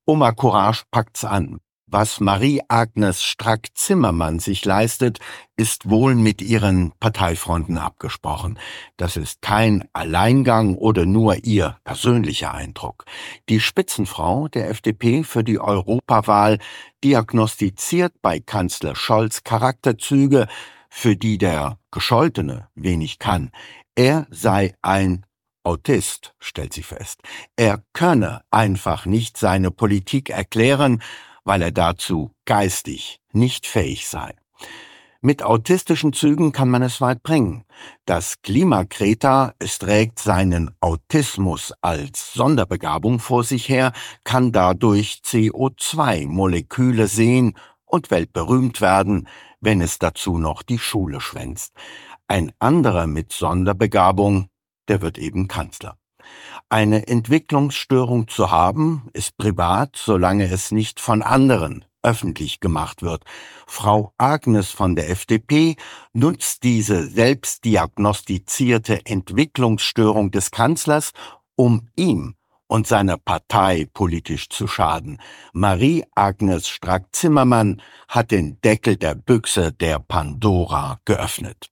Oma Courage packt's an. Was Marie-Agnes Strack-Zimmermann sich leistet, ist wohl mit ihren Parteifreunden abgesprochen. Das ist kein Alleingang oder nur ihr persönlicher Eindruck. Die Spitzenfrau der FDP für die Europawahl diagnostiziert bei Kanzler Scholz Charakterzüge, für die der Gescholtene wenig kann. Er sei ein Autist, stellt sie fest. Er könne einfach nicht seine Politik erklären, weil er dazu geistig nicht fähig sei. Mit autistischen Zügen kann man es weit bringen. Das Klimakreter, es trägt seinen Autismus als Sonderbegabung vor sich her, kann dadurch CO2-Moleküle sehen und weltberühmt werden, wenn es dazu noch die Schule schwänzt. Ein anderer mit Sonderbegabung, der wird eben Kanzler. Eine Entwicklungsstörung zu haben, ist privat, solange es nicht von anderen öffentlich gemacht wird. Frau Agnes von der FDP nutzt diese selbstdiagnostizierte Entwicklungsstörung des Kanzlers, um ihm und seiner Partei politisch zu schaden. Marie-Agnes Strack-Zimmermann hat den Deckel der Büchse der Pandora geöffnet.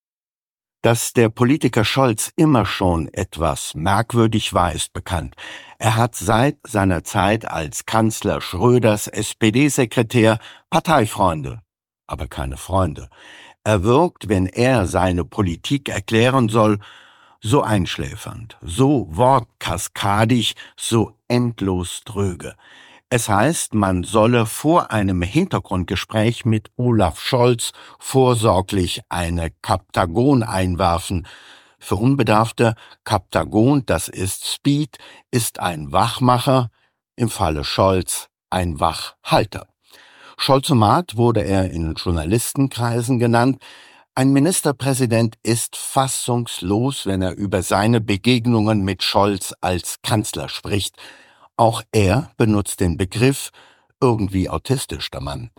Dass der Politiker Scholz immer schon etwas merkwürdig war, ist bekannt. Er hat seit seiner Zeit als Kanzler Schröders SPD-Sekretär Parteifreunde, aber keine Freunde. Er wirkt, wenn er seine Politik erklären soll, so einschläfernd, so wortkaskadig, so endlos dröge. Es heißt, man solle vor einem Hintergrundgespräch mit Olaf Scholz vorsorglich eine Kaptagon einwerfen. Für Unbedarfte, Kaptagon, das ist Speed, ist ein Wachmacher, im Falle Scholz ein Wachhalter. Scholzomat wurde er in Journalistenkreisen genannt. Ein Ministerpräsident ist fassungslos, wenn er über seine Begegnungen mit Scholz als Kanzler spricht. Auch er benutzt den Begriff, irgendwie autistisch der Mann.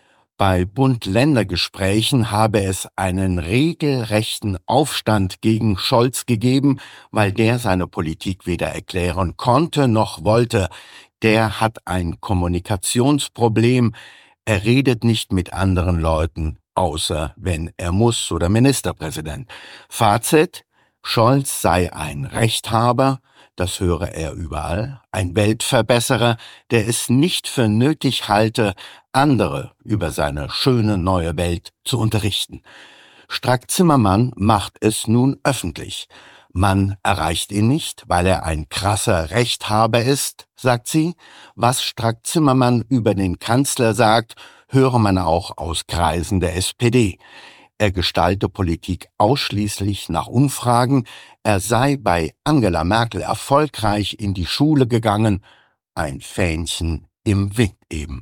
Bei Bund-Länder-Gesprächen habe es einen regelrechten Aufstand gegen Scholz gegeben, weil der seine Politik weder erklären konnte noch wollte. Der hat ein Kommunikationsproblem. Er redet nicht mit anderen Leuten, außer wenn er muss oder Ministerpräsident. Fazit: Scholz sei ein Rechthaber, das höre er überall, ein Weltverbesserer, der es nicht für nötig halte, andere über seine schöne neue Welt zu unterrichten. Strack-Zimmermann macht es nun öffentlich. Man erreicht ihn nicht, weil er ein krasser Rechthaber ist, sagt sie. Was Strack-Zimmermann über den Kanzler sagt, höre man auch aus Kreisen der SPD. Er gestalte Politik ausschließlich nach Umfragen, er sei bei Angela Merkel erfolgreich in die Schule gegangen, ein Fähnchen im Wind eben.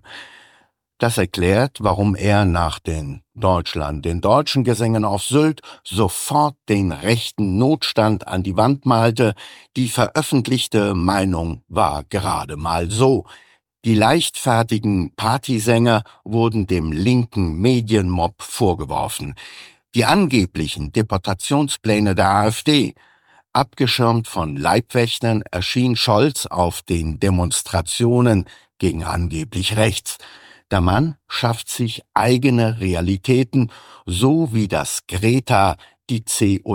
Das erklärt, warum er nach den deutschen Gesängen auf Sylt sofort den rechten Notstand an die Wand malte. Die veröffentlichte Meinung war gerade mal so: Die leichtfertigen Partysänger wurden dem linken Medienmob vorgeworfen. Die angeblichen Deportationspläne der AfD. Abgeschirmt von Leibwächtern erschien Scholz auf den Demonstrationen gegen angeblich rechts. Der Mann schafft sich eigene Realitäten, so wie das Greta die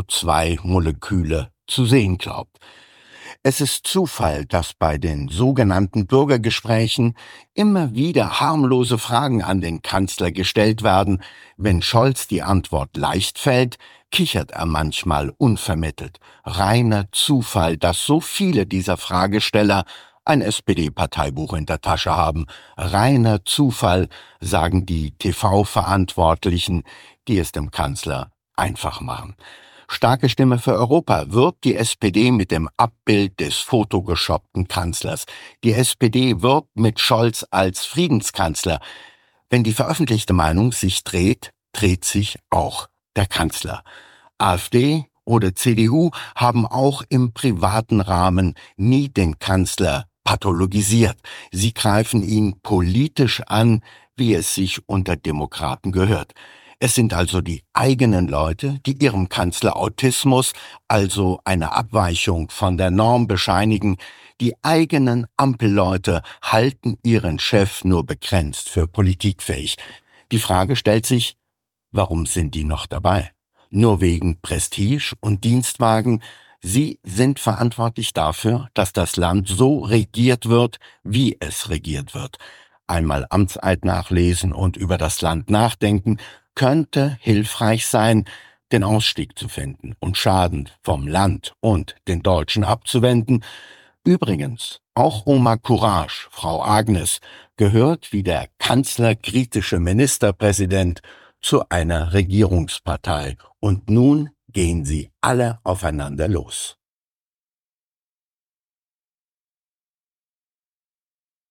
CO2-Moleküle zu sehen glaubt. Es ist Zufall, dass bei den sogenannten Bürgergesprächen immer wieder harmlose Fragen an den Kanzler gestellt werden. Wenn Scholz die Antwort leicht fällt, kichert er manchmal unvermittelt. Reiner Zufall, dass so viele dieser Fragesteller ein SPD-Parteibuch in der Tasche haben. Reiner Zufall, sagen die TV-Verantwortlichen, die es dem Kanzler einfach machen. Starke Stimme für Europa wirbt die SPD mit dem Abbild des photoshoppten Kanzlers. Die SPD wirbt mit Scholz als Friedenskanzler. Wenn die veröffentlichte Meinung sich dreht, dreht sich auch der Kanzler. AfD oder CDU haben auch im privaten Rahmen nie den Kanzler pathologisiert. Sie greifen ihn politisch an, wie es sich unter Demokraten gehört. Es sind also die eigenen Leute, die ihrem Kanzler Autismus, also eine Abweichung von der Norm, bescheinigen. Die eigenen Ampelleute halten ihren Chef nur begrenzt für politikfähig. Die Frage stellt sich, warum sind die noch dabei? Nur wegen Prestige und Dienstwagen? Sie sind verantwortlich dafür, dass das Land so regiert wird, wie es regiert wird. Einmal Amtseid nachlesen und über das Land nachdenken könnte hilfreich sein, den Ausstieg zu finden und Schaden vom Land und den Deutschen abzuwenden. Übrigens, auch Oma Courage, Frau Agnes, gehört wie der kanzlerkritische Ministerpräsident zu einer Regierungspartei. Und nun gehen sie alle aufeinander los.